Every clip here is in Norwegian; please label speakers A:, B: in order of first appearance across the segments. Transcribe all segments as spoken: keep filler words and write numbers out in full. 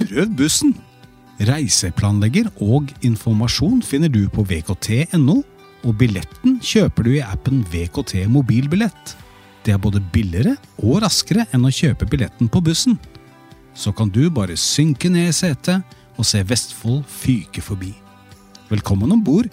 A: Prøv bussen! Reiseplanlegger og informasjon finner du på v k t punktum n o, og billetten kjøper du i appen V K T Mobilbillett. Det er både billigere og raskere enn å kjøpe billetten på bussen. Så kan du bare synke ned i setet og se Vestfold fyke forbi. Velkommen ombord!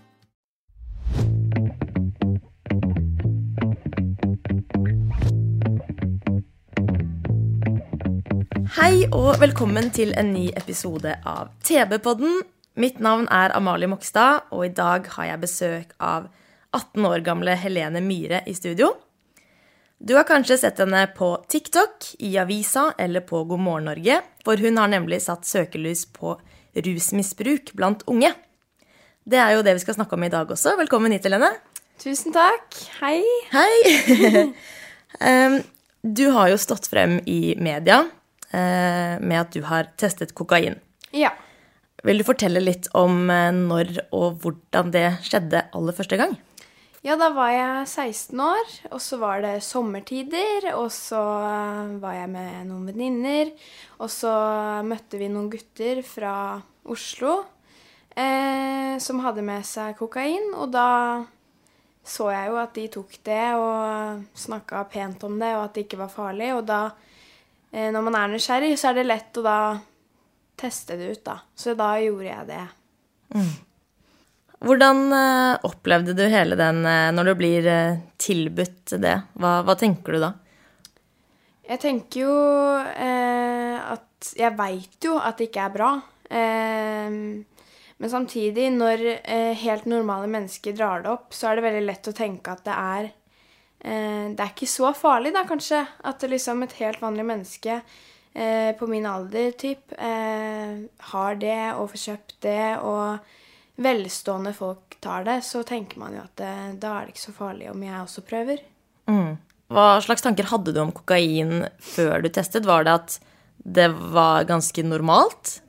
B: Hei og velkommen til en ny episode av T B-podden. Mitt navn er Amalie Mokstad, og i dag har jeg besøk av atten år gamle Helene Myhre i studio. Du har kanskje sett henne på TikTok, i avisa eller på God morgen Norge, for hun har nemlig satt søkelys på rusmisbruk blant unge. Det er jo det vi skal snakke om i dag også. Velkommen hit, Helene.
C: Tusen takk. Hei.
B: Hei. um, du har jo stått frem i media med at du har testet kokain.
C: Ja.
B: Vil du fortelle litt om når og hvordan det skjedde aller første gang?
C: Ja, da var jeg seksten år, og så var det sommertider, og så var jeg med noen venninner, og så møtte vi noen gutter fra Oslo eh, som hadde med seg kokain, og da så jeg jo at de tok det og snakket pent om det, og at det ikke var farlig, og da når man er nysgjerrig, så er det lett å da teste det ut, da. Så da gjorde jeg det.
B: Mm. Hvordan uh, opplevde du hele den, uh, når du blir uh, tilbudt det? Hva, hva tenker du da?
C: Jeg tenker jo uh, at jeg vet jo at det ikke er bra. Uh, men samtidig, når uh, helt normale mennesker drar det opp, så er det veldig lett å tenke at det er det er ikke så farlig da, kanskje, at det liksom et helt vanlig menneske eh, på min alder, typ, eh, har det og får kjøpt det, og velstående folk tar det, så tenker man jo at det, da er det ikke så farlig om jeg også prøver.
B: Mm. Hva slags tanker hadde du om kokain før du testet? Var det at det var ganske normalt?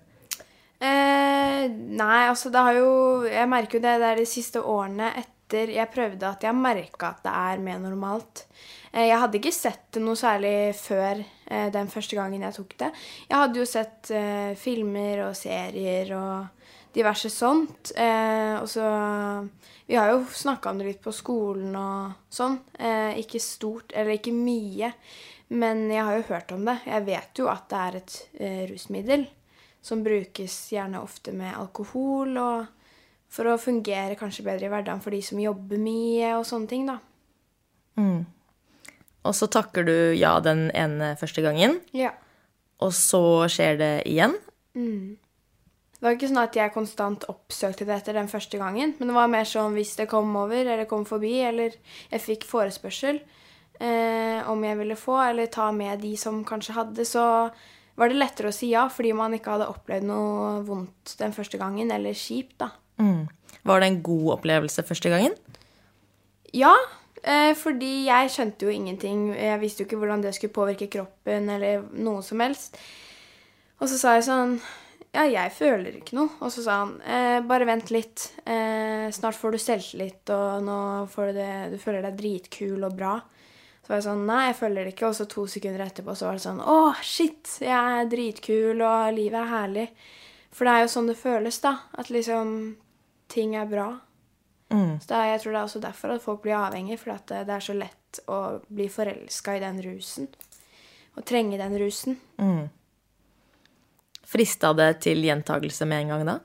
C: Eh, nei, altså det har jo, jeg merker jo det, det er de siste årene etter jeg prøvde at jeg merket at det er mer normalt. Jeg hadde ikke sett det noe særlig før den første gangen jeg tok det. Jeg hadde jo sett uh, filmer og serier og diverse sånt. Uh, og så, vi har jo snakket om det litt på skolen og sånn. Uh, ikke stort, eller ikke mye, men jeg har jo hørt om det. Jeg vet jo at det er et uh, rusmiddel som brukes gjerne ofte med alkohol og for å fungere kanskje bedre i hverdagen for de som jobber mye og sånne ting, da.
B: Mm. Og så takker du ja den ene første gangen.
C: Ja.
B: Og så skjer det igjen.
C: Mm. Det var ikke sånn at jeg konstant oppsøkte det etter den første gangen, men det var mer sånn hvis det kom over, eller kom forbi, eller jeg fikk forespørsel eh, om jeg ville få, eller ta med de som kanskje hadde, så var det lettere å si ja, fordi man ikke hadde opplevd noe vondt den første gangen, eller kjipt, da.
B: Mm. Var det en god opplevelse første gangen?
C: Ja, eh, fordi jeg skjønte jo ingenting. Jeg visste jo ikke hvordan det skulle påvirke kroppen eller noe som helst. Og så sa jeg sånn, ja, jeg føler ikke noe. Og så sa han, eh, bare vent litt. Eh, snart får du selvtillit, og nå får du det, du føler deg dritkul og bra. Så var jeg sånn, nei, jeg føler det ikke. Og så to sekunder etterpå så var det sånn, åh, shit, jeg er dritkul, og livet er herlig. For det er jo sånn det føles da, at liksom ting er bra. Mm. Så er, jeg tror det er også derfor at folk blir avhengige, for at det, det er så lett å bli forelsket i den rusen. Og trenge den rusen.
B: Mm. Fristet det til gjentagelse med en gang da?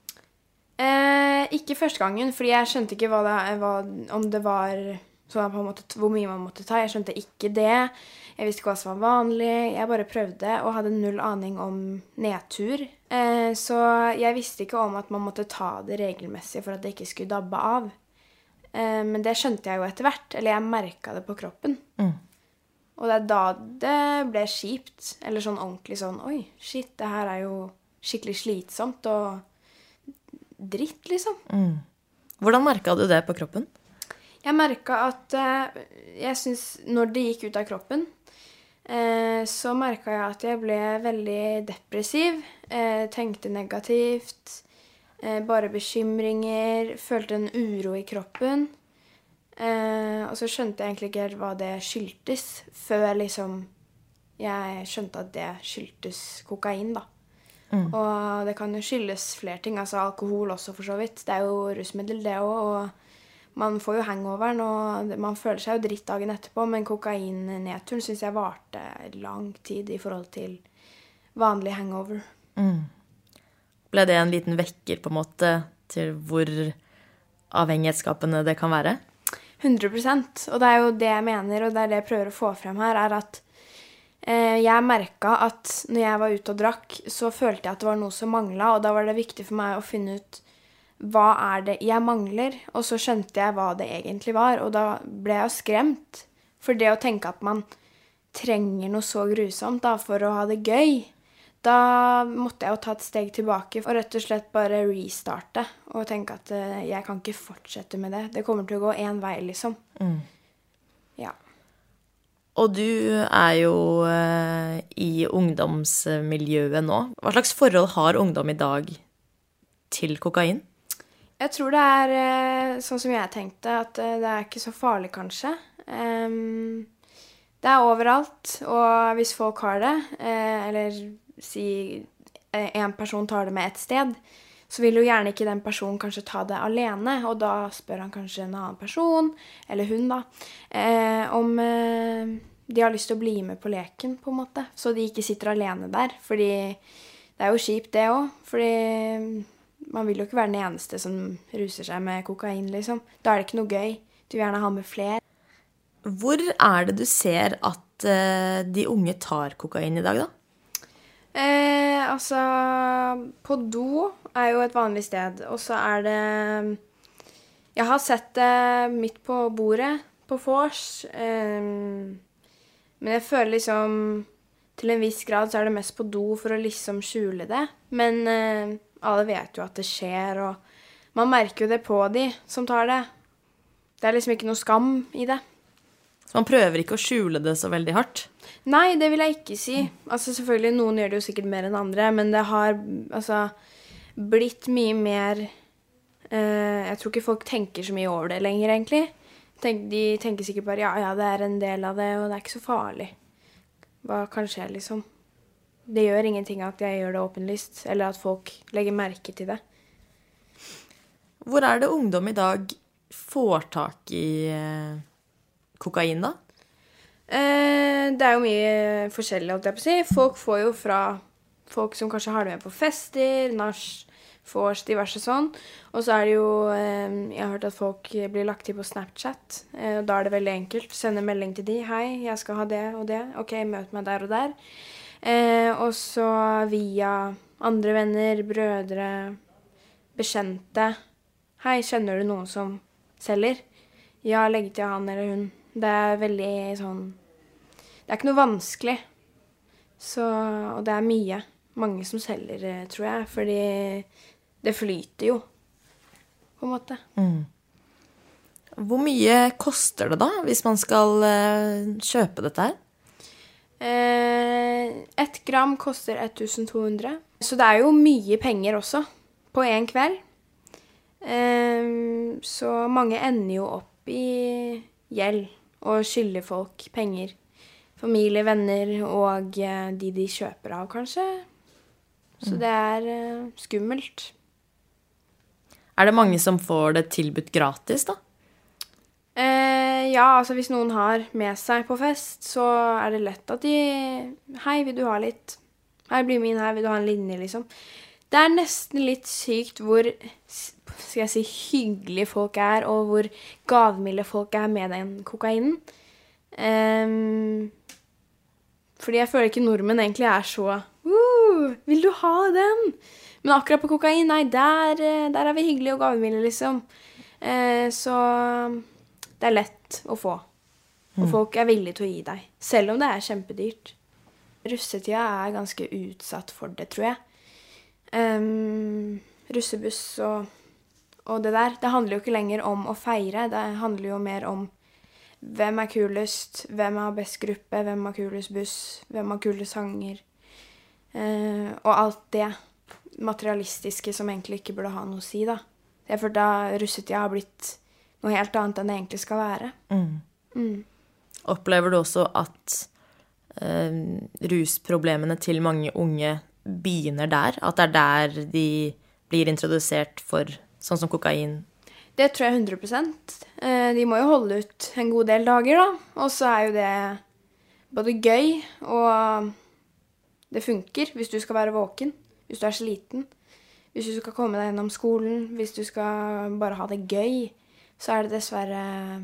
C: Eh, ikke første gangen, fordi jeg skjønte ikke hva det, hva, om det var sånn på en måte, hvor mye man måtte ta. Jeg skjønte ikke det. Jeg visste ikke hva som var vanlig. Jeg bare prøvde og hadde null aning om nedtur. Eh, så jeg visste ikke om at man måtte ta det regelmessig for at det ikke skulle dabbe av. Eh, men det skjønte jeg jo etter hvert. Eller jeg merket det på kroppen. Mm. Og det er da det ble kjipt. Eller sånn ordentlig sånn, oi, shit, det her er jo skikkelig slitsomt og dritt, liksom.
B: Mm. Hvordan merket du det på kroppen?
C: Jeg merket at eh, jeg synes når det gikk ut av kroppen, eh, så merket jeg at jeg ble veldig depressiv, eh, tenkte negativt, eh, bare bekymringer, følte en uro i kroppen. Eh, og så skjønte jeg egentlig ikke helt hva det skyldtes, før liksom jeg skjønte at det skyldtes kokain, da. Mm. Og det kan jo skyldes flere ting, altså alkohol også for så vidt. Det er jo rusmiddel det også, og man får jo hangoveren, og man føler seg jo dritt dagen etterpå, men kokain-nedturen synes jeg varte lang tid i forhold til vanlig hangover.
B: Mm. Ble det en liten vekker på en måte til hvor avhengighetsskapende det kan være?
C: hundre prosent, og det er jo det jeg mener, og det er det jeg prøver å få frem her, er at eh, jeg merket at når jeg var ute og drakk, så følte jeg at det var noe som manglet, og da var det viktig for meg å finne ut hva er det jeg mangler, og så skjønte jeg hva det egentlig var, og da ble jeg jo skremt, for det å tenke at man trenger noe så grusomt da, for å ha det gøy, da måtte jeg jo ta et steg tilbake og rett og slett bare restarte og tenke at uh, jeg kan ikke fortsette med det. Det kommer til å gå en vei, liksom. Mm. Ja.
B: Og du er jo uh, i ungdomsmiljøet nå. Hva slags forhold har ungdom i dag til kokain?
C: Jeg tror det er uh, sånn som jeg tenkte, at uh, det er ikke så farlig, kanskje. Um, det er overalt, og hvis folk har det, uh, eller si en person tar det med et sted, så vil jo gjerne ikke den personen kanskje ta det alene, og da spør han kanskje en annen person, eller hun da, eh, om eh, de har lyst til å bli med på leken, på en måte, så de ikke sitter alene der, fordi det er jo kjipt det også, fordi man vil jo ikke være den eneste som ruser seg med kokain, liksom. Da er det ikke noe gøy, du vil gjerne ha med flere.
B: Hvor er det du ser at eh, de unge tar kokain i dag da?
C: Eh, altså, på do er jo et vanlig sted, og så er det, jeg har sett det midt på bordet, på vors, eh, men jeg føler liksom, til en viss grad så er det mest på do for å liksom skjule det, men eh, alle vet jo at det skjer, og man merker jo det på de som tar det. Det er liksom ikke noe skam i det.
B: Så man prøver ikke å skjule det så veldig hardt?
C: Nei, det vil jeg ikke si. Altså selvfølgelig, noen gjør det jo sikkert mer enn andre, men det har altså, blitt mye mer eh, jeg tror ikke folk tenker så mye over det lenger, egentlig. Tenk, de tenker sikkert bare, ja, ja, det er en del av det, og det er ikke så farlig. Hva kan skje, liksom? Det gjør ingenting at jeg gjør det åpenlyst, eller at folk legger merke til det.
B: Hvor er det ungdom i dag får tak i eh, kokain, da?
C: Eh, det er jo mye forskjellig, holdt jeg på å si. Folk får jo fra folk som kanskje har det med på fester, nach, vors, diverse sånn. Og så er det jo, eh, jeg har hørt at folk blir lagt til på Snapchat. Eh, og da er det veldig enkelt. Sende melding til de. Hei, jeg skal ha det og det. Ok, møt meg der og der. Eh, og så via andre venner, brødre, bekjente. Hei, kjenner du noen som selger? Ja, legg til han eller hun. Det er veldig sånn, det er ikke noe vanskelig. Så, og det er mye, mange som selger, tror jeg, fordi det flyter jo, på en måte.
B: Mm. Hvor mye koster det da, hvis man skal uh, kjøpe dette her?
C: Eh, ett gram koster ett tusen to hundre. Så det er jo mye penger også, på en kveld. Eh, så mange ender jo opp i gjeld og skylder folk penger. Familie, venner og eh, de de kjøper av, kanskje. Så det er eh, skummelt.
B: Er det mange som får det tilbudt gratis, da?
C: Eh, ja, altså hvis noen har med seg på fest, så er det lett at de hei, vil du ha litt? Hei, bli min her, vil du ha en linje, liksom? Det er nesten litt sykt hvor, skal jeg si, hyggelige folk er, og hvor gavmilde folk er med den kokainen. Um, fordi jeg føler ikke nordmenn egentlig er så, uh, vil du ha den? Men akkurat på kokain, nei, der, der er vi hyggelige og gavmilde, liksom. Uh, så det er lett å få. Og folk er villige til å gi deg, selv om det er kjempedyrt. Russetida er ganske utsatt for det, tror jeg. Um, russebuss og, og det der, det handler jo ikke lenger om å feire, det handler jo mer om hvem er kulest, hvem har best gruppe, hvem har kulest buss, hvem har kulest sanger, uh, og alt det materialistiske som egentlig ikke burde ha noe å si, da. Jeg føler da russetida har blitt noe helt annet enn det egentlig skal være.
B: Mm.
C: Mm.
B: Opplever du også at uh, rusproblemene til mange unge begynner der? At det er der de blir introdusert for sånn som kokain?
C: Det tror jeg hundre prosent. De må jo holde ut en god del dager, da. Og så er jo det både gøy, og det funker hvis du skal være våken, hvis du er sliten. Hvis du skal komme deg gjennom skolen, hvis du skal bare ha det gøy, så er det dessverre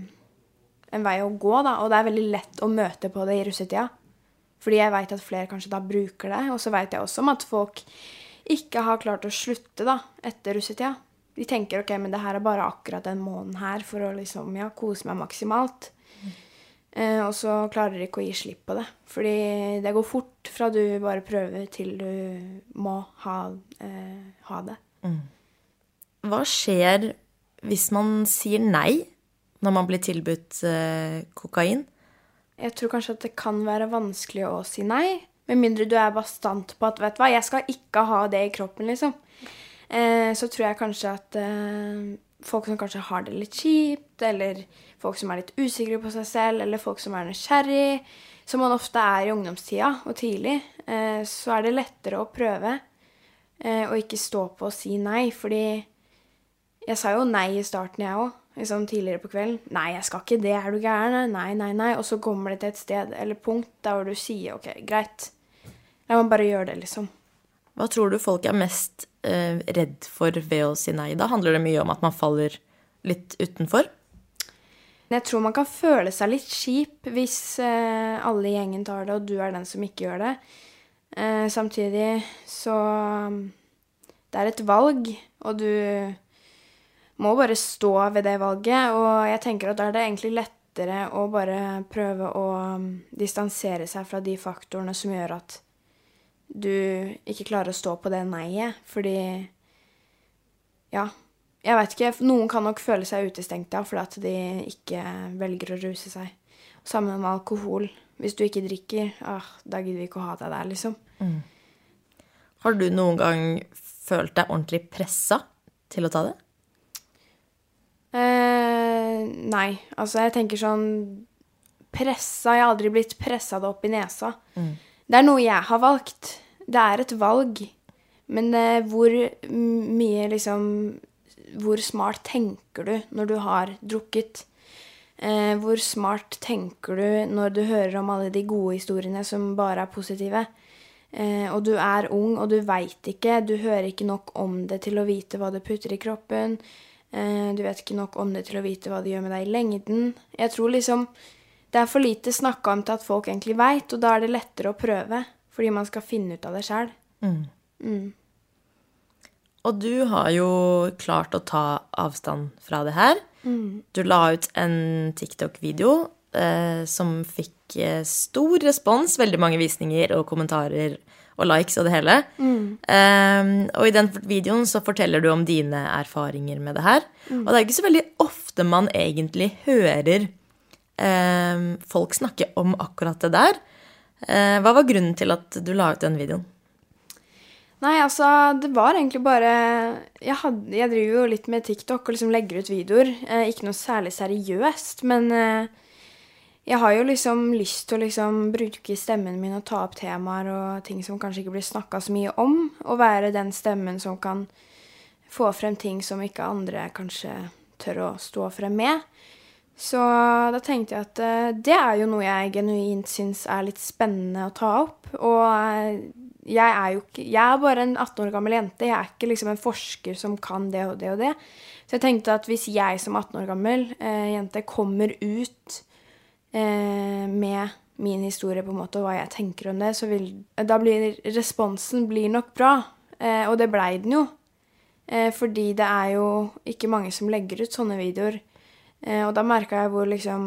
C: en vei å gå, da. Og det er veldig lett å møte på det i russetida. Fordi jeg vet at flere kanskje da bruker det. Og så vet jeg også om at folk ikke har klart å slutte da, etter russetida. De tenker, ok, men det her er bare akkurat den måneden her for å liksom, ja, kose meg maksimalt. Mm. Eh, og så klarer de ikke å gi slipp på det. Fordi det går fort fra du bare prøver til du må ha, eh, ha det.
B: Mm. Hva skjer hvis man sier nei når man blir tilbudt eh, kokain?
C: Jeg tror kanskje at det kan være vanskelig å si nei, med mindre du er bastant på at, vet du hva, jeg skal ikke ha det i kroppen, liksom. Eh, så tror jeg kanskje at eh, folk som kanskje har det litt kjipt, eller folk som er litt usikre på seg selv, eller folk som er nysgjerrig, som man ofte er i ungdomstida og tidlig, eh, så er det lettere å prøve eh, og ikke stå på å si nei, fordi jeg sa jo nei i starten jeg også, liksom tidligere på kvelden. Nei, jeg skal ikke det, er du gæren? Nei, nei, nei. Og så kommer det til et sted eller punkt der hvor du sier, ok, greit. La meg bare gjøre det, liksom.
B: Hva tror du folk er mest eh, redd for ved å si nei? Da handler det mye om at man faller litt utenfor?
C: Jeg tror man kan føle seg litt kjip hvis eh, alle i gjengen tar det, og du er den som ikke gjør det. Eh, samtidig så det er et valg, og du må bare stå ved det valget, og jeg tenker at da er det egentlig lettere å bare prøve å distansere seg fra de faktorene som gjør at du ikke klarer å stå på det nei-et, fordi, ja, jeg vet ikke, noen kan nok føle seg utestengt da, fordi at de ikke velger å ruse seg. Sammen med alkohol, hvis du ikke drikker, ah, da gidder vi ikke å ha deg der, liksom.
B: Mm. Har du noen gang følt deg ordentlig presset til å ta det?
C: Eh, nei, altså jeg tenker sånn pressa, jeg har aldri blitt presset opp i nesa. Mm. Det er noe jeg har valgt. Det er et valg. Men eh, hvor mye liksom, hvor smart tenker du når du har drukket? Eh, hvor smart tenker du når du hører om alle de gode historiene som bare er positive? Eh, og du er ung, og du vet ikke, du hører ikke nok om det til å vite hva du putter i kroppen. Du vet ikke nok om det til å vite hva det gjør med deg i lengden. Jeg tror liksom det er for lite snakket om til at folk egentlig vet, og da er det lettere å prøve, fordi man skal finne ut av det selv. Mm. Mm.
B: Og du har jo klart å ta avstand fra det her. Mm. Du la ut en TikTok-video eh, som fikk stor respons, veldig mange visninger og kommentarer og likes og det hele. Mm. Um, og i den videoen så forteller du om dine erfaringer med det her. Mm. Og det er ikke så veldig ofte man egentlig hører um, folk snakke om akkurat det der. Uh, hva var grunnen til at du la ut den videoen?
C: Nei, altså, det var egentlig bare... Jeg, hadde, jeg driver jo litt med TikTok og liksom legger ut videoer. Uh, ikke noe særlig seriøst, men... Uh, Jeg har jo liksom lyst til å liksom bruke stemmen min og ta opp temaer og ting som kanskje ikke blir snakket så mye om, og være den stemmen som kan få frem ting som ikke andre kanskje tør å stå frem med. Så da tenkte jeg at uh, det er jo noe jeg genuint synes er litt spennende å ta opp, og uh, jeg er jo ikke, jeg er bare en atten år gammel jente, jeg er ikke liksom en forsker som kan det og det og det. Så jeg tenkte at hvis jeg som atten år gammel uh, jente kommer ut med min historie på en måte, og hva jeg tenker om det, så vil, da blir responsen blir nok bra, eh, og det ble den jo, eh, fordi det er jo ikke mange som legger ut sånne videoer, eh, og da merket jeg hvor liksom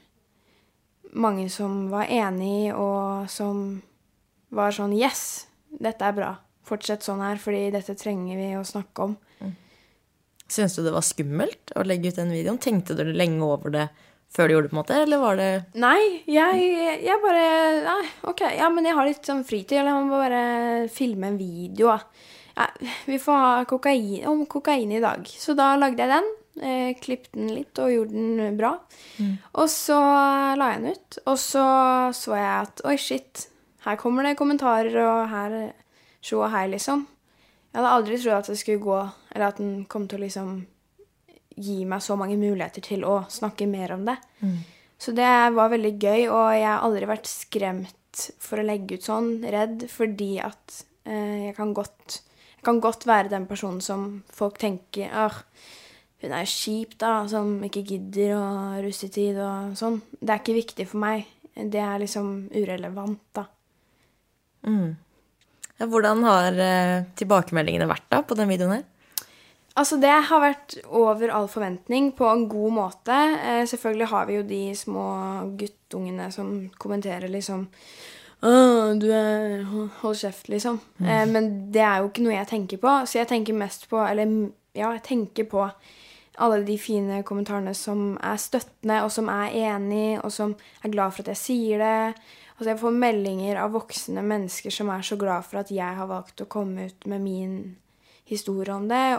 C: mange som var enige, og som var sånn, yes, dette er bra, fortsett sånn her, fordi dette trenger vi å snakke om. Mm.
B: Synes du det var skummelt å legge ut den videoen? Tenkte du lenge over det før du gjorde det på en måte, eller var det...
C: Nei, jeg, jeg bare... Nei, ok, ja, men jeg har litt sånn fritid, eller jeg må bare filme en video. Ja, vi får ha kokain, om kokain i dag. Så da lagde jeg den, eh, klippte den litt og gjorde den bra. Mm. Og så la jeg den ut, og så så jeg at, oi shit, her kommer det kommentarer, og her sjå og hei, liksom. Jeg hadde aldri trodd at det skulle gå, eller at den kom til å liksom gi meg så mange muligheter til å snakke mer om det. Mm. Så det var veldig gøy, og jeg har aldri vært skremt for å legge ut sånn, redd, fordi at eh, jeg kan godt, jeg kan godt være den personen som folk tenker, ah, hun er kjip da, som ikke gidder og russetid og sånn. Det er ikke viktig for meg. Det er liksom urelevant da.
B: Mm. Ja, hvordan har eh, tilbakemeldingene vært da på den videoen her?
C: Altså det har vært over all forventning på en god måte. Eh, selvfølgelig har vi jo de små guttungene som kommenterer liksom «Åh, du er, hold kjeft liksom». Mm. Eh, men det er jo ikke noe jeg tenker på, så jeg tenker mest på, eller ja, jeg tenker på alle de fine kommentarene som er støttende, og som er enig, og som er glad for at jeg sier det. Altså jeg får meldinger av voksne mennesker som er så glad for at jeg har valgt å komme ut med min historie om det,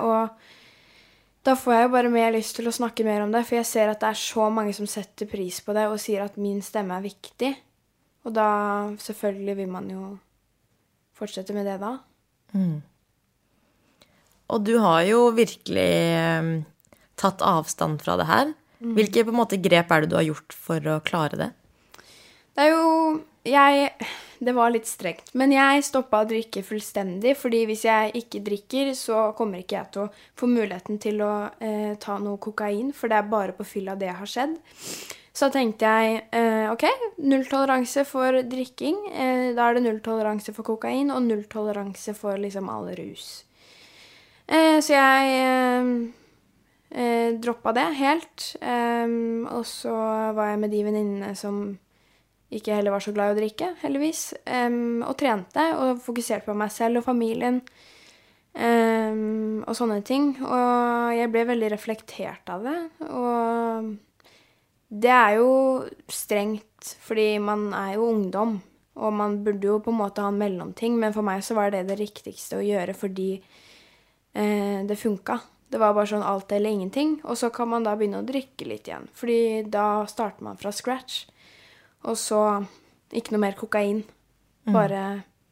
C: og da får jeg jo bare mer lyst til å snakke mer om det, for jeg ser at det er så mange som setter pris på det, og sier at min stemme er viktig. Og da selvfølgelig vil man jo fortsette med det da.
B: Mm. Og du har jo virkelig tatt avstand fra det her. Mm. Hvilke på en måte grep er det du har gjort for å klare det?
C: Det er jo, jeg, det var litt strengt, men jeg stoppet å drikke fullstendig, fordi hvis jeg ikke drikker, så kommer ikke jeg til å få muligheten til å eh, ta noe kokain, for det er bare på fylla det har skjedd. Så tenkte jeg, eh, ok, nulltoleranse for drikking, eh, da er det nulltoleranse for kokain, og nulltoleranse for liksom all rus. Eh, så jeg... Eh, Eh, droppet det helt, um, og så var jeg med de venninnene som ikke heller var så glad i å drikke, heldigvis, um, og trente, og fokuserte på meg selv og familien, um, og sånne ting, og jeg ble veldig reflektert av det, og det er jo strengt, fordi man er jo ungdom, og man burde jo på en måte ha en mellomting, men for meg så var det det riktigste å gjøre, fordi uh, det funket. Det var bare sånn alt eller ingenting, og så kan man da begynne å drikke litt igjen, fordi da starter man fra scratch, og så ikke noe mer kokain, mm. bare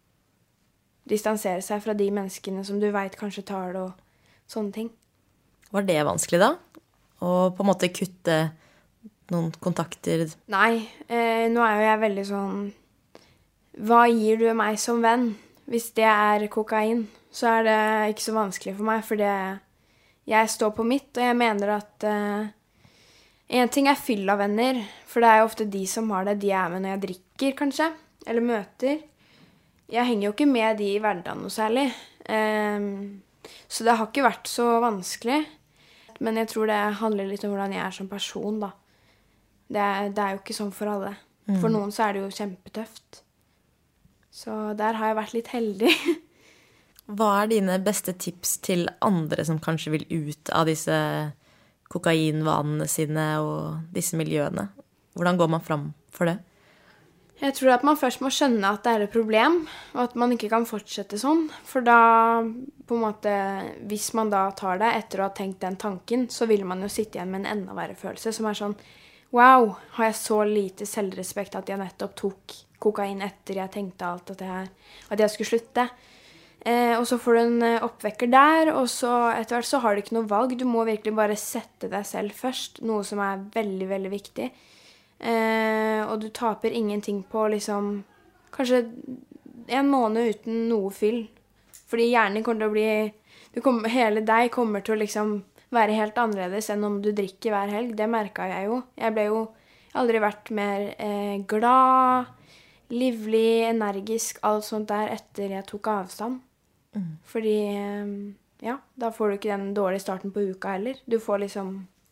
C: distansere seg fra de menneskene som du vet kanskje tar det og sånne ting.
B: Var det vanskelig da? Å på en måte kutte noen kontakter?
C: Nei, eh, nå er jo jeg veldig sånn, hva gir du meg som venn? Hvis det er kokain, så er det ikke så vanskelig for meg, for det jeg står på mitt, og jeg mener at uh, en ting er fyll av venner, for det er jo ofte de som har det, de er med når jeg drikker, kanskje, eller møter. Jeg henger jo ikke med de i hverdagen noe særlig, um, så det har ikke vært så vanskelig. Men jeg tror det handler litt om hvordan jeg er som person, da. Det er, det er jo ikke sånn for alle. Mm. For noen så er det jo kjempetøft. Så der har jeg vært litt heldig.
B: Hva er dine beste tips til andre som kanskje vil ut av disse kokainvanene sine og disse miljøene? Hvordan går man fram for det?
C: Jeg tror at man først må skjønne at det er et problem, og at man ikke kan fortsette sånn. For da, på en måte, hvis man da tar det etter å ha tenkt den tanken, så vil man jo sitte igjen med en enda verre følelse, som er sånn, wow, har jeg så lite selvrespekt at jeg nettopp tok kokain etter jeg tenkte alt at jeg, at jeg skulle slutte. Eh, og så får du en oppvekker der, og så etter hvert så har du ikke noe valg. Du må virkelig bare sette deg selv først, noe som er veldig, veldig viktig. Eh, og du taper ingenting på liksom, kanskje en måned uten noe fyll. Fordi hjernen kommer til å bli, du kommer, hele deg kommer til å liksom være helt annerledes enn om du drikker hver helg. Det merket jeg jo. Jeg ble jo aldri vært mer eh, glad, livlig, energisk, alt sånt der etter jeg tok avstand. Mm. Fordi, ja, da får du ikke den dårlige starten på uka heller. Du får liksom,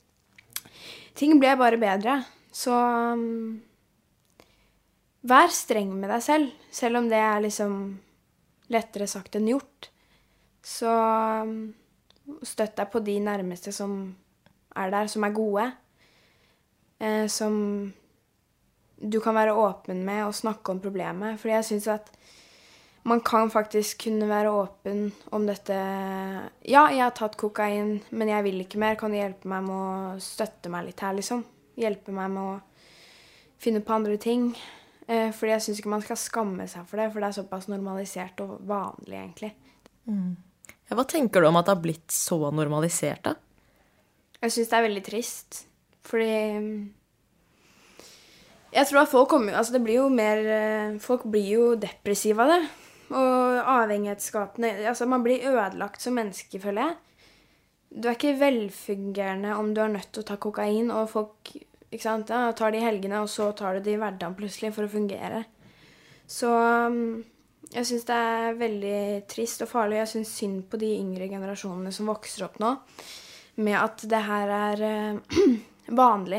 C: ting ble bare bedre. Så um, vær streng med deg selv, selv om det er liksom lettere sagt enn gjort. Så um, støtt deg på de nærmeste som er der, som er gode. Eh, som du kan være åpen med og snakke om problemet. Fordi jeg synes at man kan faktisk kunne være åpen om dette. Ja, jeg har tatt kokain, men jeg vil ikke mer. Kan du hjelpe meg med å støtte meg litt her, liksom? Hjelpe meg med å finne på andre ting. Eh, fordi jeg synes ikke man skal skamme seg for det, for det er såpass normalisert og vanlig egentlig.
B: Mm. Ja, hva tenker du om at det har blitt så normalisert da?
C: Jeg synes det er veldig trist, fordi jeg tror at folk kommer, altså det blir jo mer, folk blir jo depressive av det, og avhengighetsskapende, altså man blir ødelagt som menneske, føler jeg. Du er ikke velfungerende om du er nødt til å ta kokain, og folk, ikke sant, ja, tar det i helgene, og så tar du det i hverdagen plutselig for å fungere. Så jeg synes det er veldig trist og farlig, jeg synes synd på de yngre generasjonene som vokser opp nå, med at det her er uh, vanlig.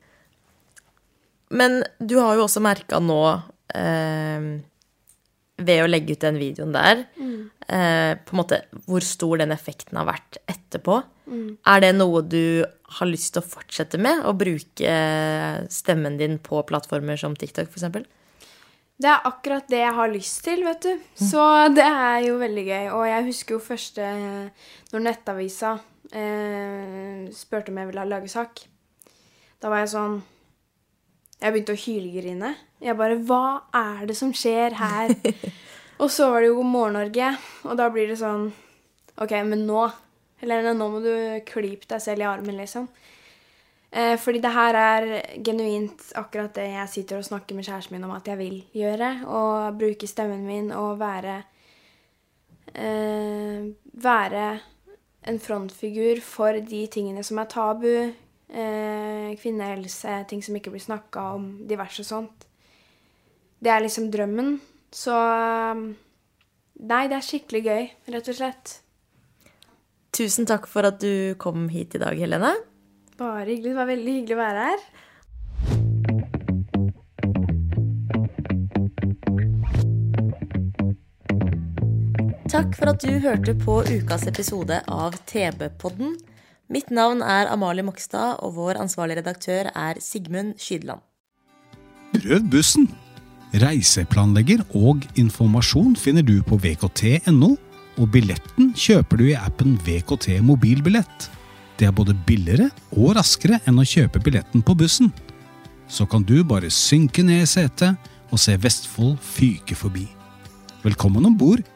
B: Men du har jo også merket nå, eh, ved å legge ut den videoen der, mm. eh, på en måte hvor stor den effekten har vært etterpå. Mm. Er det noe du har lyst til å fortsette med, å bruke stemmen din på plattformer som TikTok for eksempel?
C: Det er akkurat det jeg har lyst til, vet du. Mm. Så det er jo veldig gøy. Og jeg husker jo første, når Nettavisa eh, spurte om jeg ville lage sak. Da var jeg sånn, jeg begynte å hylgrine. Jeg bare, hva er det som skjer her? Og så var det jo God morgen Norge, og da blir det sånn, ok, men nå, Helene, nå må du klype deg selv i armen, liksom. Eh, fordi det her er genuint akkurat det jeg sitter og snakker med kjæresten min om at jeg vil gjøre, og bruke stemmen min og være, eh, være en frontfigur for de tingene som er tabu, Eh, kvinnehelse, ting som ikke blir snakket om, diverse sånt. Det er liksom drømmen. Så nei, det er skikkelig gøy, rett og slett.
B: Tusen takk for at du kom hit i dag, Helene.
C: Bare hyggelig, det var veldig hyggelig å være her.
B: Takk for at du hørte på ukas episode av T B-podden. Mitt navn er Amalie Mokstad, og vår ansvarlige redaktør er Sigmund Skydeland.
A: Prøv bussen! Reiseplanlegger og informasjon finner du på v k t punktum n o, og billetten kjøper du i appen V K T mobilbillett. Det er både billigere og raskere enn å kjøpe billetten på bussen. Så kan du bare synke ned i setet og se Vestfold fyke forbi. Velkommen ombord!